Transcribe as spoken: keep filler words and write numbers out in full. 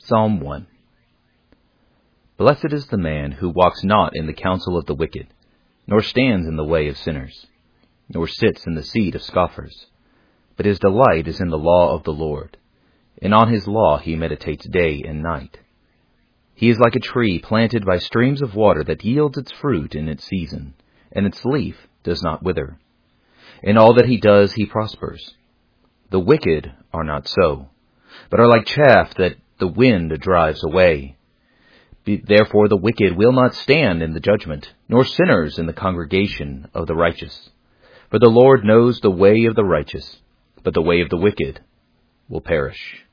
Psalm one. Blessed is the man who walks not in the counsel of the wicked, nor stands in the way of sinners, nor sits in the seat of scoffers. But his delight is in the law of the Lord, and on his law he meditates day and night. He is like a tree planted by streams of water that yields its fruit in its season, and its leaf does not wither. In all that he does he prospers. The wicked are not so, but are like chaff that the wind drives away. Therefore the wicked will not stand in the judgment, nor sinners in the congregation of the righteous. For the Lord knows the way of the righteous, but the way of the wicked will perish.